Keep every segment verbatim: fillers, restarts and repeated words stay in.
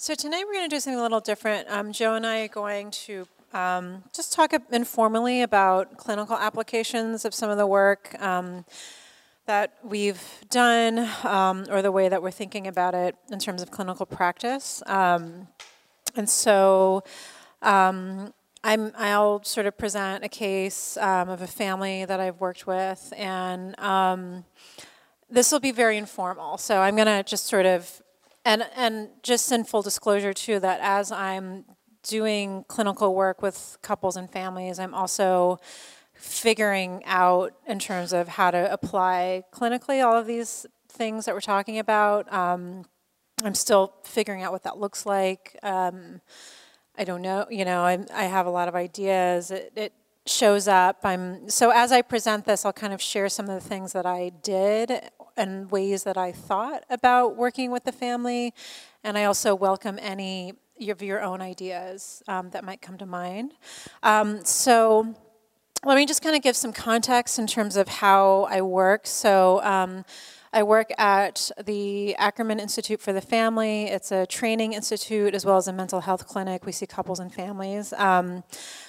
So tonight we're going to do something a little different. Um, Joe and I are going to um, just talk informally about clinical applications of some of the work um, that we've done, um, or the way that we're thinking about it in terms of clinical practice. Um, and so um, I'm, I'll sort of present a case um, of a family that I've worked with, and um, this will be very informal. So I'm going to just sort of And and just in full disclosure too, that as I'm doing clinical work with couples and families, I'm also figuring out in terms of how to apply clinically all of these things that we're talking about. Um, I'm still figuring out what that looks like. Um, I don't know, you know, I, I have a lot of ideas. It, it shows up. I'm so as I present this, I'll kind of share some of the things that I did and ways that I thought about working with the family, and I also welcome any of your own ideas um, that might come to mind. Um, so let me just kind of give some context in terms of how I work. So um, I work at the Ackerman Institute for the Family. It's a training institute as well as a mental health clinic. We see couples and families. Um,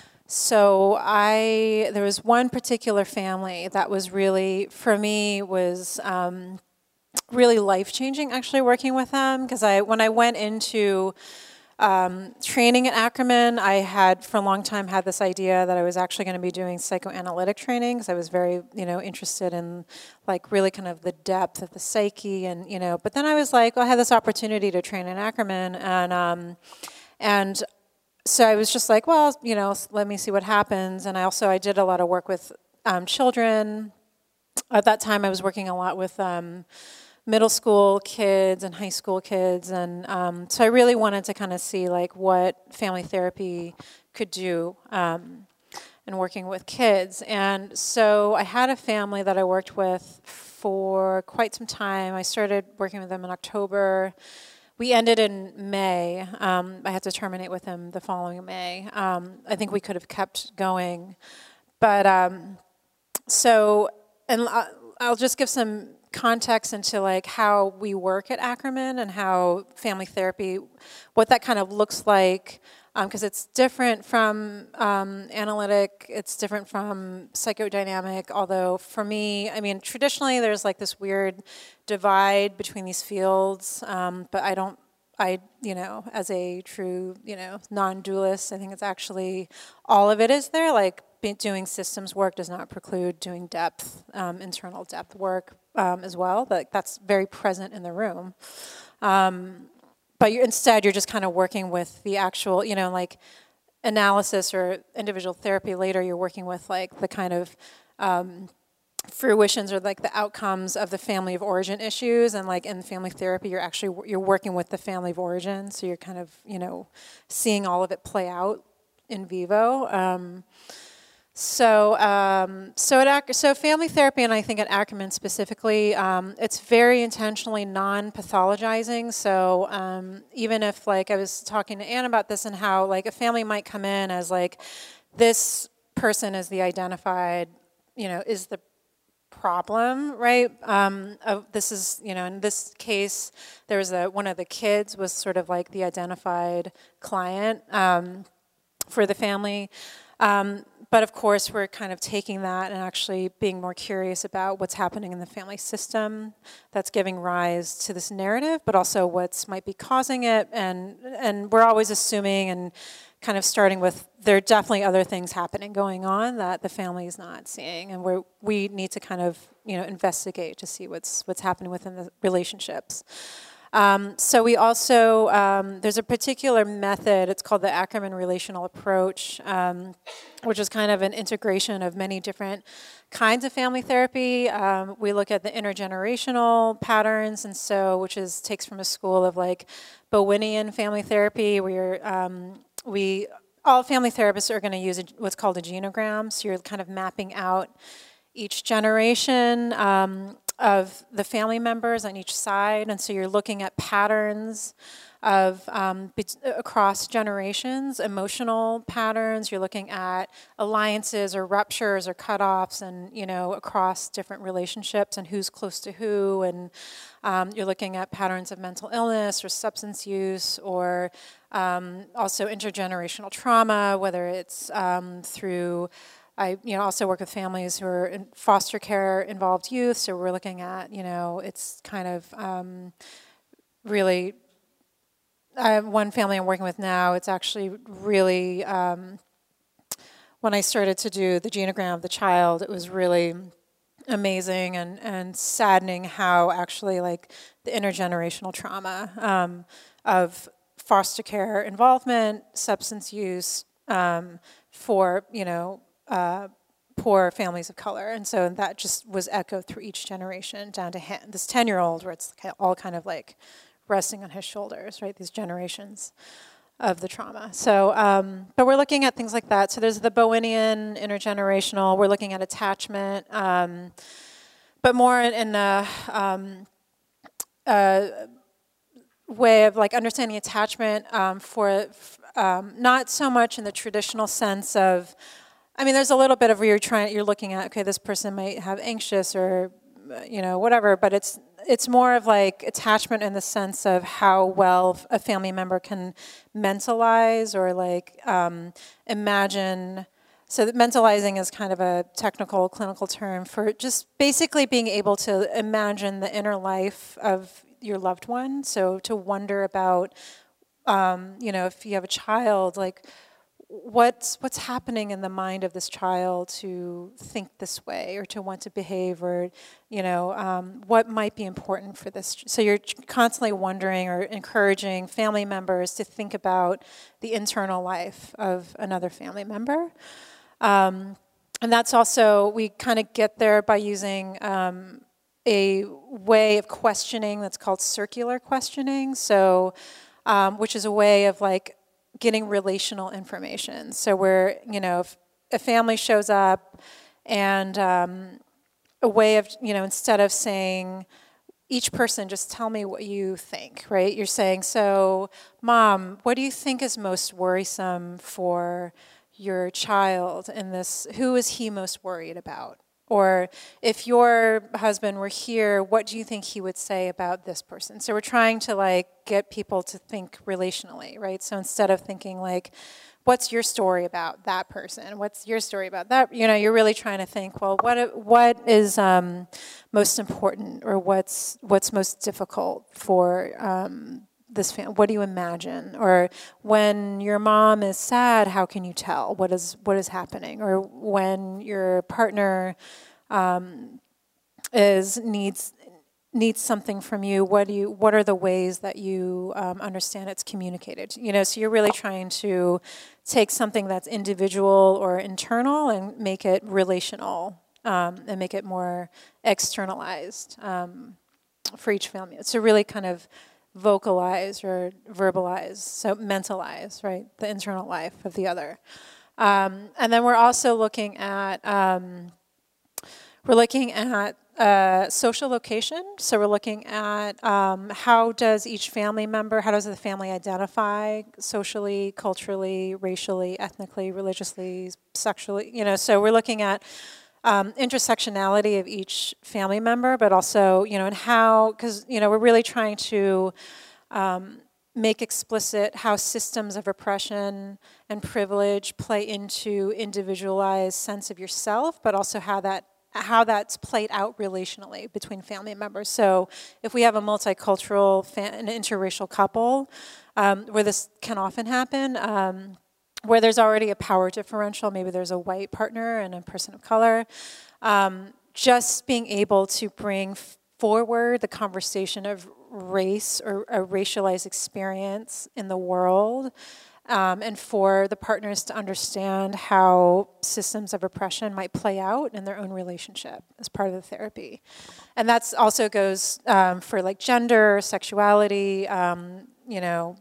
So I, there was one particular family that was really, for me, was um, really life-changing actually working with them, because I, when I went into um, training at Ackerman, I had for a long time had this idea that I was actually going to be doing psychoanalytic training, because I was very, you know, interested in like really kind of the depth of the psyche, and you know, but then I was like, well, I had this opportunity to train at Ackerman, and um, and so I was just like, well, you know, let me see what happens. And I also, I did a lot of work with um, children. At that time, I was working a lot with um, middle school kids and high school kids. And um, so I really wanted to kind of see like what family therapy could do um, in working with kids. And so I had a family that I worked with for quite some time. I started working with them in October. We ended in May. Um, I had to terminate with him the following May. Um, I think we could have kept going. But um, so, and I'll just give some context into like how we work at Ackerman and how family therapy, what that kind of looks like, because um, it's different from um, analytic, it's different from psychodynamic, although for me, I mean, traditionally there's like this weird divide between these fields, um, but I don't, I, you know, as a true, you know, non-dualist, I think it's actually, all of it is there, like doing systems work does not preclude doing depth, um, internal depth work um, as well, but that's very present in the room. Um, But you're, instead, you're just kind of working with the actual, you know, like analysis or individual therapy later, you're working with like the kind of um, fruitions or like the outcomes of the family of origin issues. And like in family therapy, you're actually, you're working with the family of origin. So you're kind of, you know, seeing all of it play out in vivo. Um, So, um, so at so family therapy, and I think at Ackerman specifically, um, it's very intentionally non-pathologizing. So um, even if, like, I was talking to Anne about this and how, like, a family might come in as like, this person is the identified, you know, is the problem, right? Um, of, this is, you know, in this case, there was a one of the kids was sort of like the identified client um, for the family. Um, But of course, we're kind of taking that and actually being more curious about what's happening in the family system that's giving rise to this narrative, but also what's might be causing it. And and we're always assuming and kind of starting with there are definitely other things happening going on that the family is not seeing, and we we need to kind of you know investigate to see what's what's happening within the relationships. Um, so we also, um, there's a particular method, it's called the Ackerman Relational Approach, um, which is kind of an integration of many different kinds of family therapy. Um, we look at the intergenerational patterns, and so, which is, takes from a school of like Bowenian family therapy, where um, we, all family therapists are gonna use a, what's called a genogram, so you're kind of mapping out each generation um, of the family members on each side, and so you're looking at patterns of um, across generations, emotional patterns. You're looking at alliances or ruptures or cutoffs, and you know across different relationships and who's close to who, and um, you're looking at patterns of mental illness or substance use, or um, also intergenerational trauma, whether it's um, through. I you know also work with families who are in foster care involved youth, so we're looking at you know it's kind of um, really. I have one family I'm working with now, it's actually really, um, when I started to do the genogram of the child, it was really amazing and, and saddening how actually like the intergenerational trauma um, of foster care involvement, substance use um, for, you know, uh, poor families of color. And so that just was echoed through each generation down to ha- this ten-year-old where it's all kind of like resting on his shoulders, right? These generations of the trauma. So, um, but we're looking at things like that. So there's the Bowenian, intergenerational. We're looking at attachment, um, but more in, in a um, uh, way of like understanding attachment um, for um, not so much in the traditional sense of. I mean, there's a little bit of where you're trying. You're looking at okay, this person might have anxious or you know whatever, but it's. It's more of like attachment in the sense of how well a family member can mentalize or like um, imagine. So that mentalizing is kind of a technical clinical term for just basically being able to imagine the inner life of your loved one. So to wonder about, um, you know, if you have a child, like what's what's happening in the mind of this child to think this way or to want to behave, or you know um, what might be important for this. So you're constantly wondering or encouraging family members to think about the internal life of another family member, um, and that's also we kind of get there by using um, a way of questioning that's called circular questioning. So um, which is a way of like getting relational information. So where, you know, if a family shows up and um, a way of, you know, instead of saying, each person just tell me what you think, right? You're saying, so, Mom, what do you think is most worrisome for your child in this? Who is he most worried about? Or if your husband were here, what do you think he would say about this person? So we're trying to like get people to think relationally, right? So instead of thinking like, what's your story about that person? What's your story about that? You know, you're really trying to think, well, what what is um, most important, or what's what's most difficult for um, this family? What do you imagine? Or when your mom is sad, how can you tell what is what is happening? Or when your partner um, is needs needs something from you, what do you what are the ways that you um, understand it's communicated? You know, so you're really trying to take something that's individual or internal and make it relational, um, and make it more externalized um, for each family. So really kind of vocalize or verbalize, so mentalize, right, the internal life of the other. Um, and then we're also looking at, um, we're looking at uh, social location. So we're looking at um, how does each family member, how does the family identify socially, culturally, racially, ethnically, religiously, sexually, you know, so we're looking at Um, intersectionality of each family member, but also, you know, and how, because, you know, we're really trying to um, make explicit how systems of oppression and privilege play into individualized sense of yourself, but also how that how that's played out relationally between family members. So if we have a multicultural, fa- an interracial couple, um, where this can often happen, um, where there's already a power differential, maybe there's a white partner and a person of color, um, just being able to bring forward the conversation of race or a racialized experience in the world, um, and for the partners to understand how systems of oppression might play out in their own relationship as part of the therapy. And that's also goes um, for like gender, sexuality, um, you know,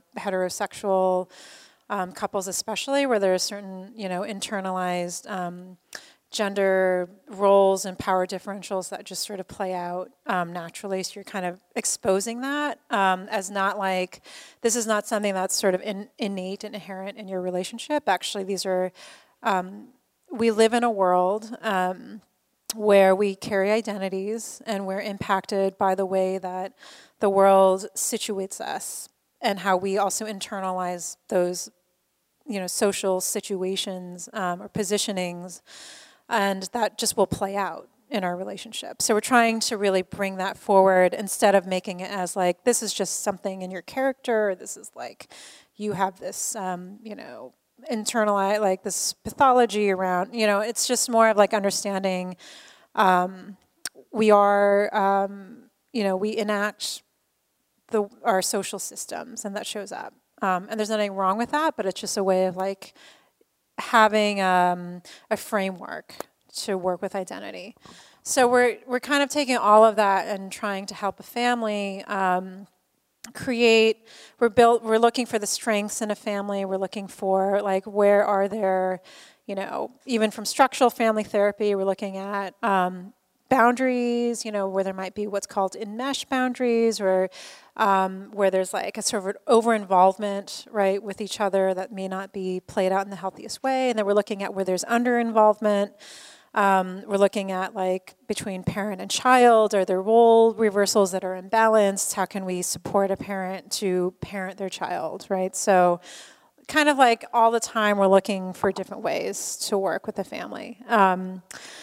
heterosexual, Um, couples especially, where there are certain, you know, internalized um, gender roles and power differentials that just sort of play out um, naturally. So you're kind of exposing that um, as not like, this is not something that's sort of in, innate and inherent in your relationship. Actually, these are, um, we live in a world um, where we carry identities and we're impacted by the way that the world situates us and how we also internalize those, you know, social situations um, or positionings. And that just will play out in our relationship. So we're trying to really bring that forward instead of making it as like, this is just something in your character, or this is like, you have this, um, you know, internalize, like this pathology around, you know, it's just more of like understanding um, we are, um, you know, we enact the our social systems and that shows up. Um, and there's nothing wrong with that, but it's just a way of like, having um, a framework to work with identity. So we're we're kind of taking all of that and trying to help a family um, create, we're built, we're looking for the strengths in a family, we're looking for like where are there, you know, even from structural family therapy, we're looking at um, boundaries, you know, where there might be what's called enmesh boundaries, or um, where there's like a sort of over-involvement, right, with each other that may not be played out in the healthiest way. And then we're looking at where there's under-involvement. Um, we're looking at like between parent and child, are there role reversals that are imbalanced? How can we support a parent to parent their child, right? So kind of like all the time we're looking for different ways to work with the family. Um,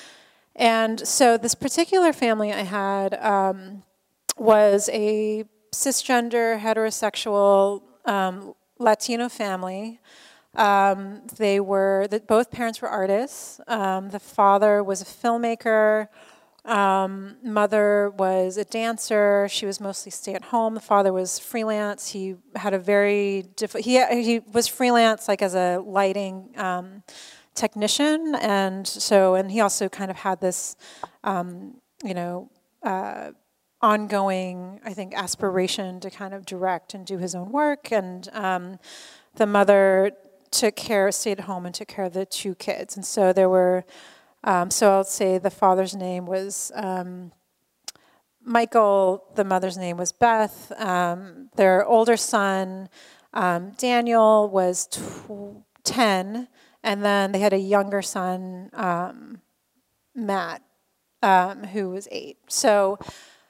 and so this particular family I had um, was a cisgender, heterosexual, um, Latino family. Um, they were, the, both parents were artists. Um, the father was a filmmaker. Um, mother was a dancer. She was mostly stay at home. The father was freelance. He had a very, diff- he, he was freelance like as a lighting um, technician. And so, and he also kind of had this, um, you know, uh, ongoing, I think, aspiration to kind of direct and do his own work. And um, the mother took care, stayed at home and took care of the two kids. And so there were, um, so I'll say the father's name was um, Michael, the mother's name was Beth. Um, their older son, um, Daniel, was tw- ten, and then they had a younger son, um, Matt, um, who was eight. So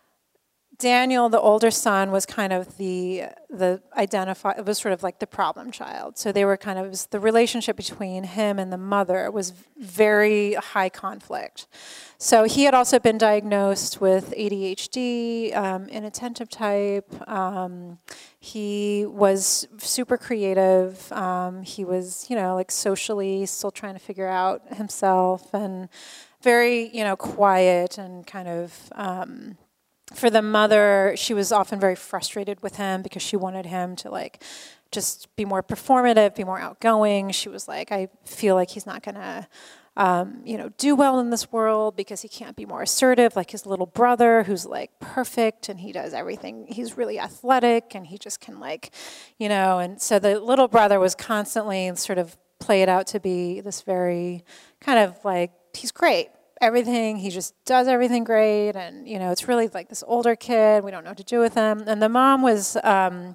Daniel, the older son, was kind of the the identify. It was sort of like the problem child. So they were kind of, it was the relationship between him and the mother was very high conflict. So he had also been diagnosed with A D H D, um, inattentive type. Um, he was super creative. Um, he was, you know, like socially still trying to figure out himself, and very, you know, quiet and kind of. Um, For the mother, she was often very frustrated with him because she wanted him to like just be more performative, be more outgoing. She was like, I feel like he's not gonna, um, you know, do well in this world because he can't be more assertive like his little brother who's like perfect and he does everything. He's really athletic and he just can like, you know, and so the little brother was constantly sort of played out to be this very kind of like, he's great. Everything, he just does everything great, and you know, it's really like this older kid, we don't know what to do with him. And the mom was um,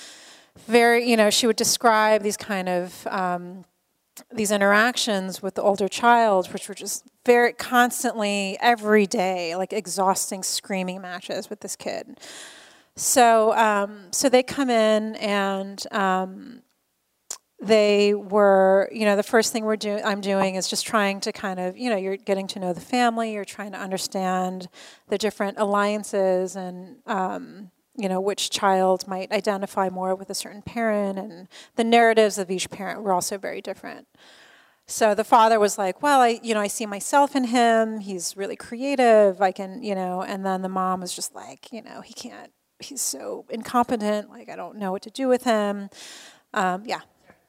very, you know, she would describe these kind of, um, these interactions with the older child, which were just very constantly, every day, like exhausting screaming matches with this kid. So, um, so they come in and, um, they were, you know, the first thing we're doing, I'm doing is just trying to kind of, you know, you're getting to know the family, you're trying to understand the different alliances and, um, you know, which child might identify more with a certain parent, and the narratives of each parent were also very different. So the father was like, well, I, you know, I see myself in him, he's really creative, I can, you know, and then the mom was just like, you know, he can't, he's so incompetent, like I don't know what to do with him. Um, yeah.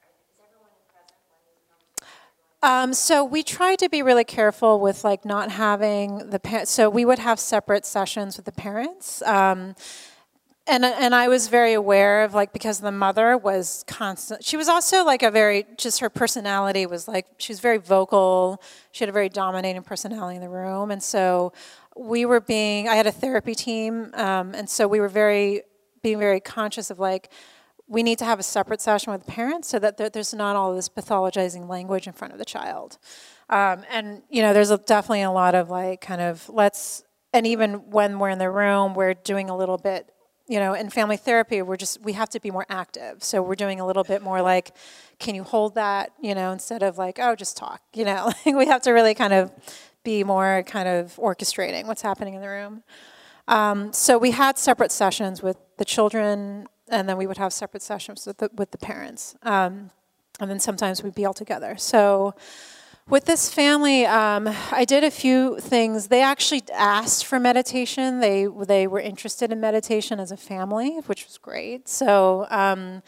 Um, so we tried to be really careful with like not having the parents. So we would have separate sessions with the parents, um, and and I was very aware of, like, because the mother was constant. She was also like a very, just her personality was like, she was very vocal. She had a very dominating personality in the room. And so we were being, I had a therapy team. Um, and so we were very, being very conscious of, like, we need to have a separate session with parents so that there, there's not all this pathologizing language in front of the child. Um, and, you know, there's a, definitely a lot of, like, kind of, let's, and even when we're in the room, we're doing a little bit, you know, in family therapy, we're just, we have to be more active. So we're doing a little bit more like, can you hold that, you know, instead of like, oh, just talk, you know. We have to really kind of be more kind of orchestrating what's happening in the room. Um, so we had separate sessions with the children, and then we would have separate sessions with the, with the parents. Um, and then sometimes we'd be all together. So with this family, um, I did a few things. They actually asked for meditation. They they were interested in meditation as a family, which was great. So um,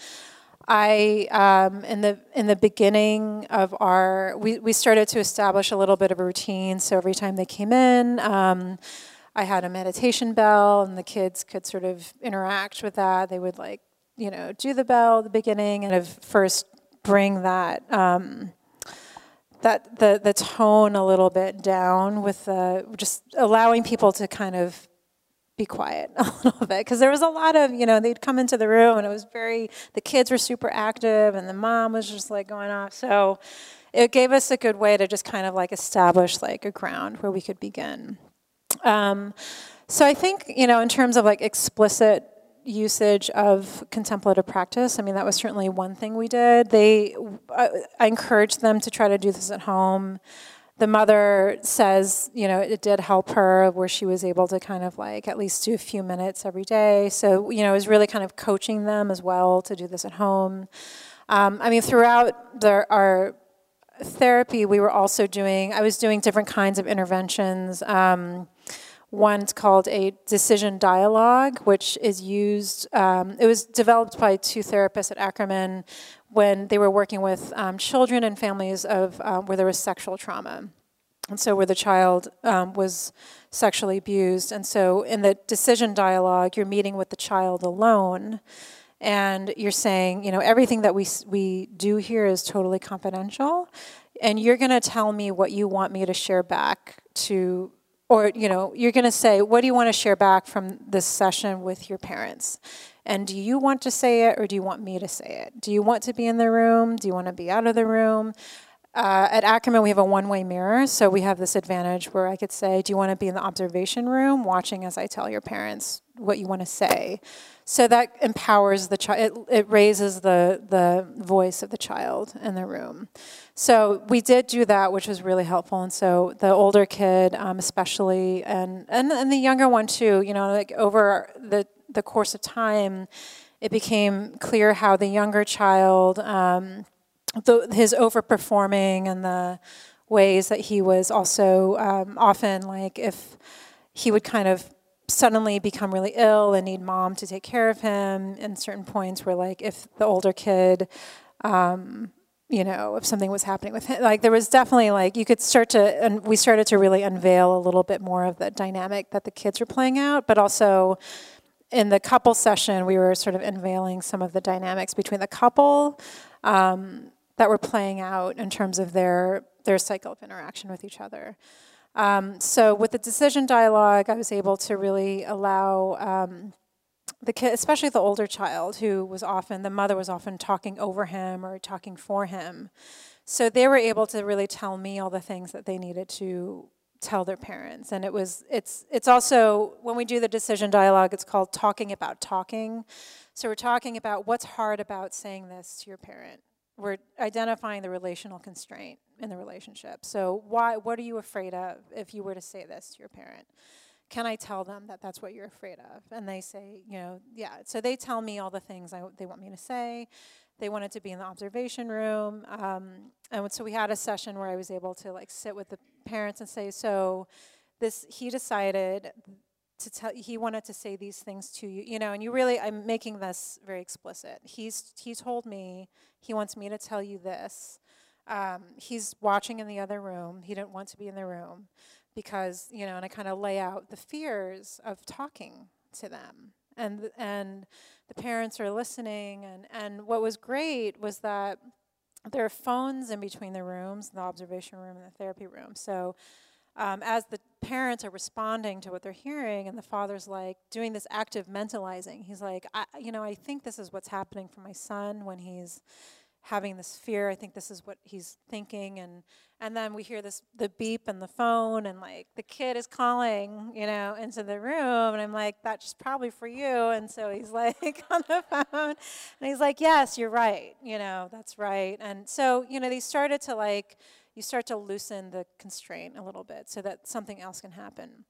I um, in the in the beginning of our, we, we started to establish a little bit of a routine. So every time they came in, um, I had a meditation bell, and the kids could sort of interact with that. They would, like, you know, do the bell at the beginning and of first bring that. Um, that the, the tone a little bit down with the, just allowing people to kind of be quiet a little bit. Because there was a lot of, you know, they'd come into the room and it was very, the kids were super active and the mom was just like going off. So it gave us a good way to just kind of like establish like a ground where we could begin. Um, so I think, you know, in terms of like explicit usage of contemplative practice, I mean, that was certainly one thing we did. They, I, I encouraged them to try to do this at home. The mother says, you know, it did help her where she was able to kind of like at least do a few minutes every day. So, you know, it was really kind of coaching them as well to do this at home. Um, I mean, throughout the, our therapy, we were also doing, I was doing different kinds of interventions. Um, One's called a decision dialogue, which is used, um, it was developed by two therapists at Ackerman when they were working with um, children and families of um, where there was sexual trauma. And so where the child um, was sexually abused. And so in the decision dialogue, you're meeting with the child alone, and you're saying, you know, everything that we we do here is totally confidential, and you're going to tell me what you want me to share back to. Or, you know, you're going to say, what do you want to share back from this session with your parents? And do you want to say it, or do you want me to say it? Do you want to be in the room? Do you want to be out of the room? Uh, at Ackerman, we have a one-way mirror, so we have this advantage where I could say, do you want to be in the observation room watching as I tell your parents what you want to say? So that empowers the child, it, it raises the, the voice of the child in the room. So we did do that, which was really helpful. And so the older kid, um, especially, and, and and the younger one too, you know, like over the, the course of time, it became clear how the younger child, um, the, his overperforming and the ways that he was also um, often like if he would kind of suddenly become really ill and need mom to take care of him in certain points where like if the older kid, um, you know, if something was happening with him, like there was definitely like you could start to, and we started to really unveil a little bit more of the dynamic that the kids were playing out, but also in the couple session, we were sort of unveiling some of the dynamics between the couple um, that were playing out in terms of their their cycle of interaction with each other. Um, so with the decision dialogue, I was able to really allow um, the kid, especially the older child, who was often, the mother was often talking over him or talking for him. So they were able to really tell me all the things that they needed to tell their parents. And it was, it's, it's also, when we do the decision dialogue, it's called talking about talking. So we're talking about what's hard about saying this to your parent. We're identifying the relational constraint in the relationship. So why, what are you afraid of if you were to say this to your parent? Can I tell them that that's what you're afraid of? And they say, you know, yeah. So they tell me all the things I, they want me to say. They wanted to be in the observation room. Um, and so we had a session where I was able to like sit with the parents and say, so this, he decided to tell, he wanted to say these things to you, you know, and you really, I'm making this very explicit. He's, he told me he wants me to tell you this. Um, he's watching in the other room. He didn't want to be in the room because, you know, and I kind of lay out the fears of talking to them and th- and the parents are listening, and and what was great was that there are phones in between the rooms, the observation room and the therapy room. So um, as the parents are responding to what they're hearing, and the father's like doing this active mentalizing, he's like, I, you know, I think this is what's happening for my son when he's having this fear. I think this is what he's thinking, and and then we hear this the beep and the phone, and like the kid is calling, you know, into the room, and I'm like, that's probably for you. And so he's like on the phone, and he's like, yes, you're right, you know, that's right. And so, you know, they started to like, you start to loosen the constraint a little bit so that something else can happen.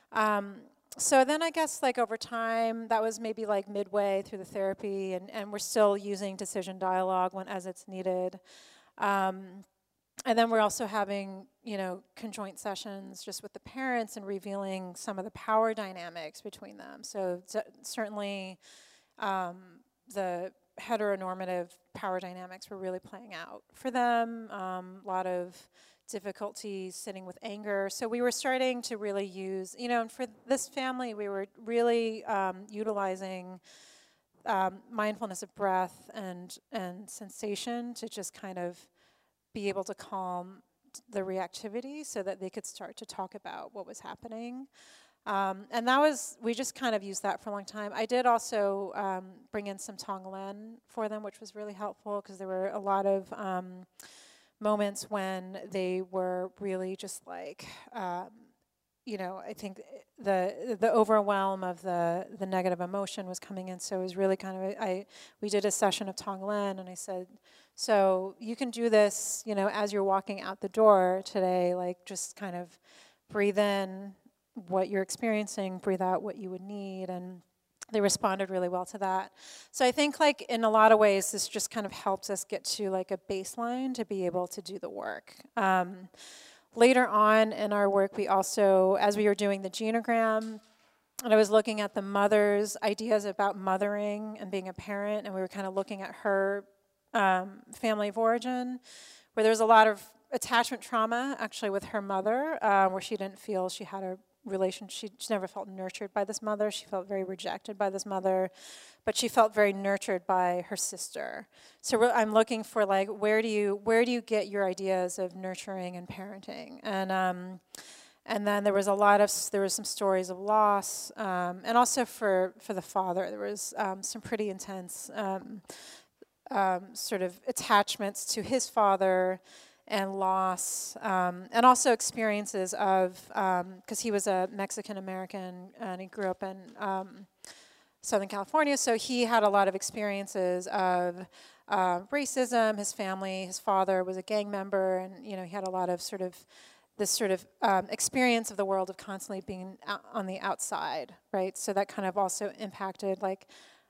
Um, so then I guess like over time, that was maybe like midway through the therapy, and, and we're still using decision dialogue when as it's needed. Um, and then we're also having, you know, conjoint sessions just with the parents and revealing some of the power dynamics between them. So c- certainly um, the heteronormative power dynamics were really playing out for them. Um, a lot of difficulty sitting with anger. So we were starting to really use, you know, and for this family, we were really um, utilizing um, mindfulness of breath and and sensation to just kind of be able to calm the reactivity so that they could start to talk about what was happening. Um, and that was, we just kind of used that for a long time. I did also um, bring in some Tonglen for them, which was really helpful because there were a lot of um, moments when they were really just like, um, you know, I think the the overwhelm of the the negative emotion was coming in. So it was really kind of a, I we did a session of Tonglen, and I said, so you can do this, you know, as you're walking out the door today, like just kind of breathe in what you're experiencing, breathe out what you would need, and they responded really well to that. So I think like in a lot of ways, this just kind of helps us get to like a baseline to be able to do the work. Um, later on in our work, we also, as we were doing the genogram, and I was looking at the mother's ideas about mothering and being a parent, and we were kind of looking at her um, family of origin, where there was a lot of attachment trauma actually with her mother, uh, where she didn't feel she had a relation. She, she never felt nurtured by this mother. She felt very rejected by this mother, but she felt very nurtured by her sister. So we're, I'm looking for like, where do you where do you get your ideas of nurturing and parenting? And um, and then there was a lot of there was some stories of loss, um, and also for for the father, there was um, some pretty intense um, um, sort of attachments to his father and loss, um, and also experiences of, because um, he was a Mexican American and he grew up in um, Southern California, so he had a lot of experiences of uh, racism. His family, his father was a gang member, and you know he had a lot of sort of this sort of um, experience of the world of constantly being out on the outside, right? So that kind of also impacted like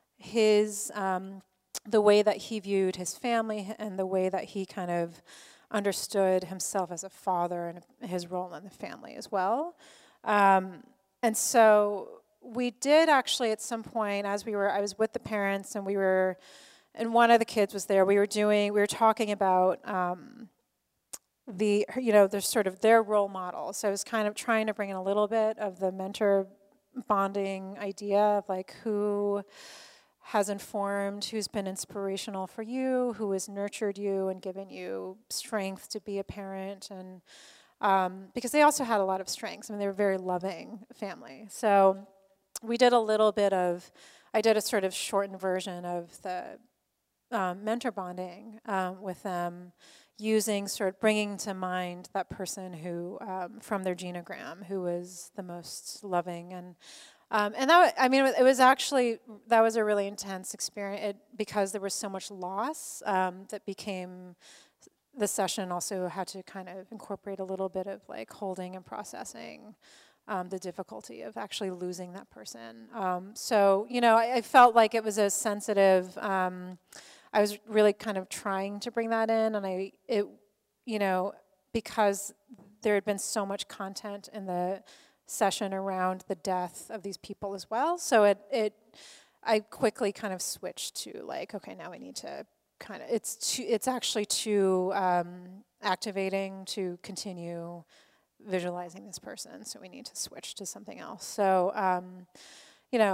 his um, the way that he viewed his family and the way that he kind of understood himself as a father and his role in the family as well. Um, and so we did actually at some point, as we were, I was with the parents and we were, and one of the kids was there, we were doing, we were talking about um, the, you know, there's sort of their role model. So I was kind of trying to bring in a little bit of the mentor bonding idea of like who has informed, who's been inspirational for you, who has nurtured you and given you strength to be a parent, and um, because they also had a lot of strengths. I mean, they were a very loving family. So we did a little bit of, I did a sort of shortened version of the um, mentor bonding um, with them, using sort of bringing to mind that person who, um, from their genogram, who was the most loving and Um, and that, I mean, it was actually, that was a really intense experience it, because there was so much loss um, that became, the session also had to kind of incorporate a little bit of like holding and processing um, the difficulty of actually losing that person. Um, so, you know, I, I felt like it was a sensitive, um, I was really kind of trying to bring that in, and I, it, you know, because there had been so much content in the session around the death of these people as well. So it, it I quickly kind of switched to like, okay, now we need to kind of, it's too, it's actually too um, activating to continue visualizing this person, so we need to switch to something else. So, um, you know,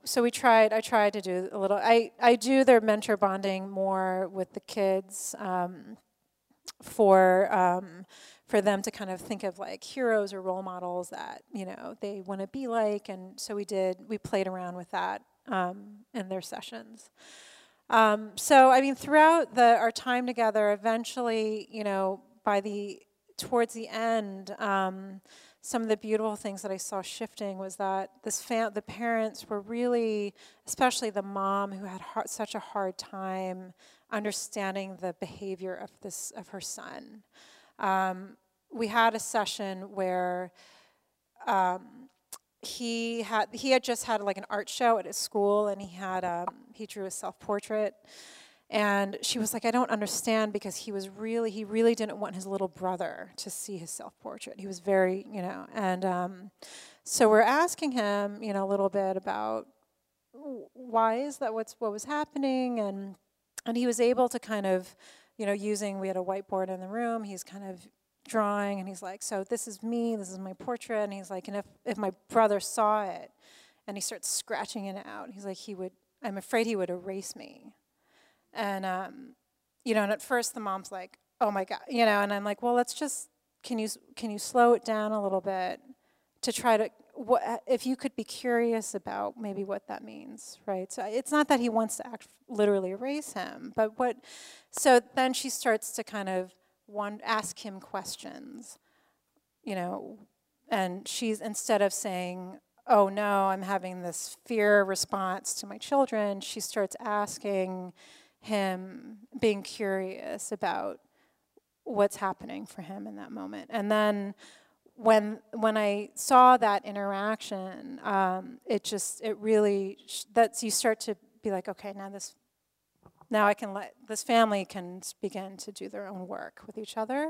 so we tried, I tried to do a little, I, I do their mentor bonding more with the kids um, for, um, for them to kind of think of like heroes or role models that, you know, they want to be like. And so we did, we played around with that um, in their sessions. Um, so, I mean, throughout the, our time together, eventually, you know, by the, towards the end, um, some of the beautiful things that I saw shifting was that this fam- the parents were really, especially the mom who had hard, such a hard time understanding the behavior of this, of her son. Um, we had a session where um, he had he had just had like an art show at his school, and he had um, he drew a self-portrait, and she was like, I don't understand, because he was really he really didn't want his little brother to see his self-portrait. He was very, you know, and um, so we're asking him, you know, a little bit about why is that, what's what was happening, and and he was able to kind of, you know, using, we had a whiteboard in the room, he's kind of drawing, and he's like, so this is me, this is my portrait, and he's like, and if, if my brother saw it, and he starts scratching it out, he's like, he would, I'm afraid he would erase me. And, um, you know, and at first the mom's like, oh my God, you know, and I'm like, well, let's just, can you, can you slow it down a little bit to try to, what, if you could be curious about maybe what that means, right? So it's not that he wants to act, literally erase him, but what, so then she starts to kind of one, ask him questions, you know, and she's, instead of saying, oh no, I'm having this fear response to my children, she starts asking him, being curious about what's happening for him in that moment. And then when when I saw that interaction, um, it just, it really, that's, you start to be like, okay, now this, now I can let, this family can begin to do their own work with each other.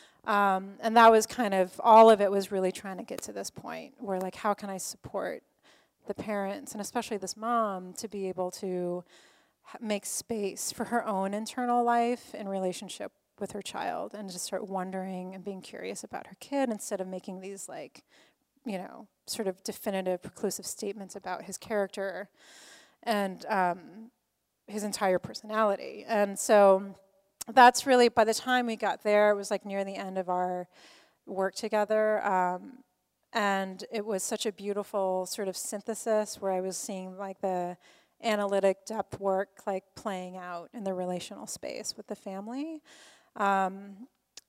Um, and that was kind of, all of it was really trying to get to this point where, like, how can I support the parents, and especially this mom, to be able to make space for her own internal life in relationship with her child, and just start wondering and being curious about her kid, instead of making these, like, you know, sort of definitive, preclusive statements about his character and um, his entire personality. And so that's really, by the time we got there, it was like near the end of our work together. Um, and it was such a beautiful sort of synthesis where I was seeing like the analytic depth work like playing out in the relational space with the family. Um,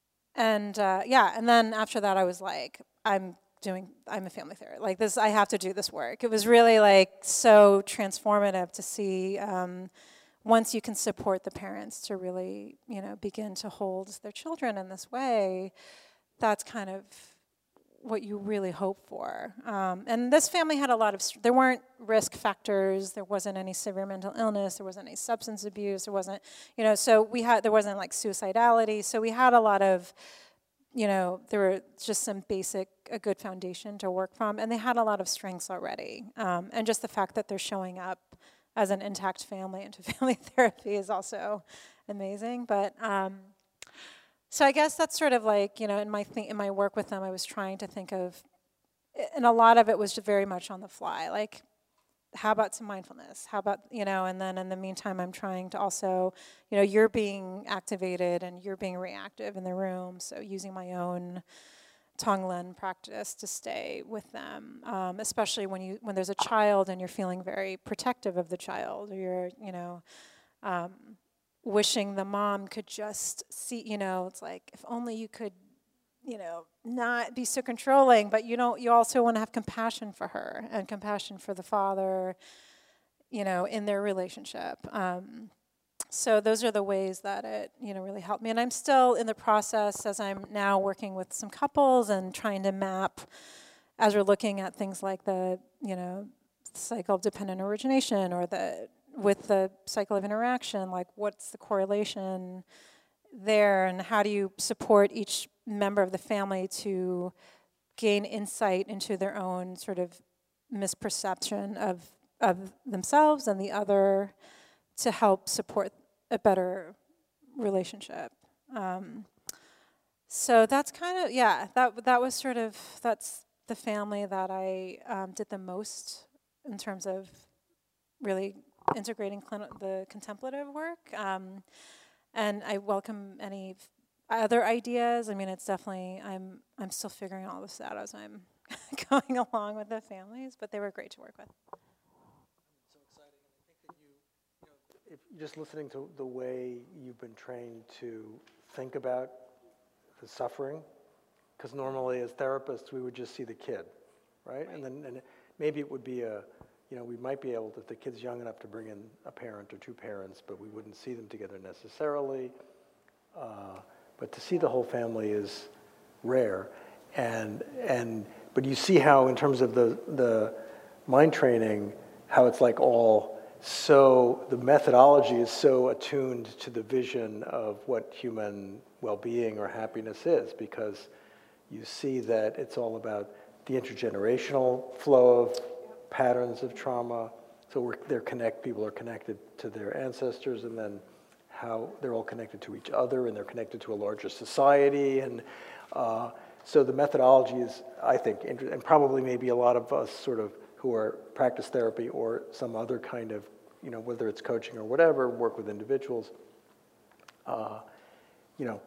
and uh, yeah, and then after that I was like, I'm doing, I'm a family therapist. Like this, I have to do this work. It was really like so transformative to see um, once you can support the parents to really, you know, begin to hold their children in this way, that's kind of what you really hope for. Um, and this family had a lot of, there weren't risk factors, there wasn't any severe mental illness, there wasn't any substance abuse, there wasn't, you know, so we had, there wasn't like suicidality, so we had a lot of, you know, there were just some basic, a good foundation to work from, and they had a lot of strengths already. Um, and just the fact that they're showing up as an intact family into family therapy is also amazing. But um, so I guess that's sort of like, you know, in my th- in my work with them, I was trying to think of, and a lot of it was just very much on the fly. Like, how about some mindfulness? How about, you know, and then in the meantime, I'm trying to also, you know, you're being activated and you're being reactive in the room. So using my own Tonglen practice to stay with them, um, especially when you when there's a child and you're feeling very protective of the child, or you're, you know, um, wishing the mom could just see, you know, it's like, if only you could, you know, not be so controlling, but you know, you also want to have compassion for her and compassion for the father, you know, in their relationship. Um, So those are the ways that it, you know, really helped me. And I'm still in the process, as I'm now working with some couples and trying to map, as we're looking at things like the, you know, cycle of dependent origination, or the, with the cycle of interaction, like what's the correlation there, and how do you support each member of the family to gain insight into their own sort of misperception of, of themselves and the other, to help support a better relationship. Um, so that's kind of, yeah, that that was sort of, that's the family that I um, did the most in terms of really integrating clin- the contemplative work. Um, and I welcome any f- other ideas. I mean, it's definitely, I'm I'm still figuring all this out as I'm going along with the families, but they were great to work with. So exciting, and I think that you, you know, if just listening to the way you've been trained to think about the suffering, because normally as therapists we would just see the kid, right? right? And then and maybe it would be a, you know, we might be able to, if the kid's young enough to bring in a parent or two parents, but we wouldn't see them together necessarily. Uh, but to see the whole family is rare, and and but you see how in terms of the the mind training, how it's like all so the methodology is so attuned to the vision of what human well-being or happiness is, because you see that it's all about the intergenerational flow of patterns of trauma. So we're, they're connect, people are connected to their ancestors, and then how they're all connected to each other, and they're connected to a larger society. And uh, so the methodology is, I think, inter- and probably maybe a lot of us sort of who are practice therapy or some other kind of, you know, whether it's coaching or whatever, work with individuals, uh, you know,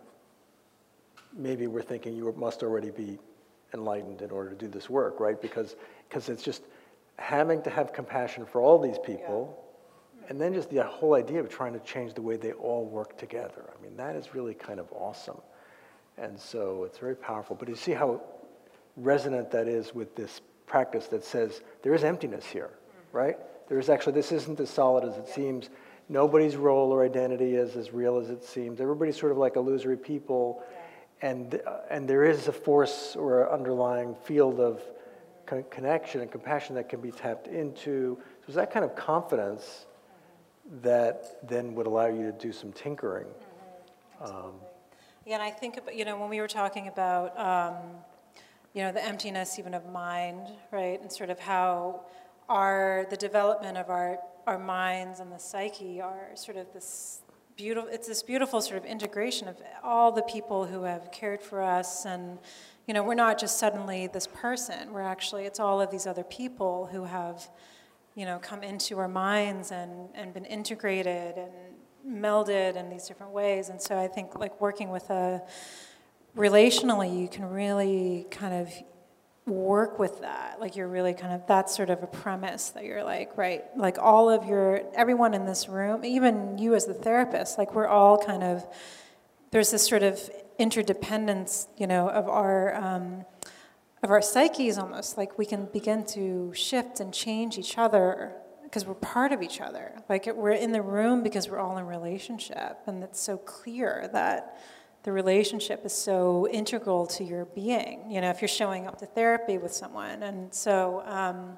maybe we're thinking you must already be enlightened in order to do this work, right? Because because it's just having to have compassion for all these people, yeah. And then just the whole idea of trying to change the way they all work together. I mean, that is really kind of awesome. And so it's very powerful. But you see how resonant that is with this practice that says there is emptiness here, mm-hmm. right? There is actually, this isn't as solid as it yeah. seems. Nobody's role or identity is as real as it seems. Everybody's sort of like illusory people. Yeah. And, uh, and there is a force or underlying field of mm-hmm. con- connection and compassion that can be tapped into. So it's that kind of confidence mm-hmm. that then would allow you to do some tinkering. Mm-hmm. Um, yeah, and I think, about, you know, when we were talking about, um, you know, the emptiness even of mind, right, and sort of how our, the development of our, our minds and the psyche are sort of this beautiful, it's this beautiful sort of integration of all the people who have cared for us, and, you know, we're not just suddenly this person, we're actually, it's all of these other people who have, you know, come into our minds and, and been integrated and melded in these different ways. And so I think, like, working with a, relationally, you can really kind of work with that. Like, you're really kind of, that's sort of a premise that you're like, right, like all of your, everyone in this room, even you as the therapist, like we're all kind of, there's this sort of interdependence, you know, of our, um, of our psyches almost. Like, we can begin to shift and change each other because we're part of each other. Like, it, we're in the room because we're all in relationship, and it's so clear that the relationship is so integral to your being, you know, if you're showing up to therapy with someone. And so, um,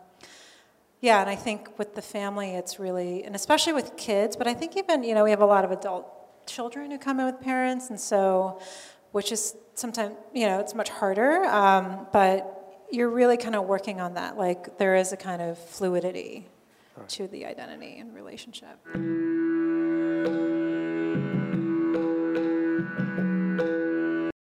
yeah, and I think with the family, it's really, and especially with kids, but I think even, you know, we have a lot of adult children who come in with parents, and so, which is sometimes, you know, it's much harder, um, but you're really kind of working on that. Like, there is a kind of fluidity right. to the identity and relationship.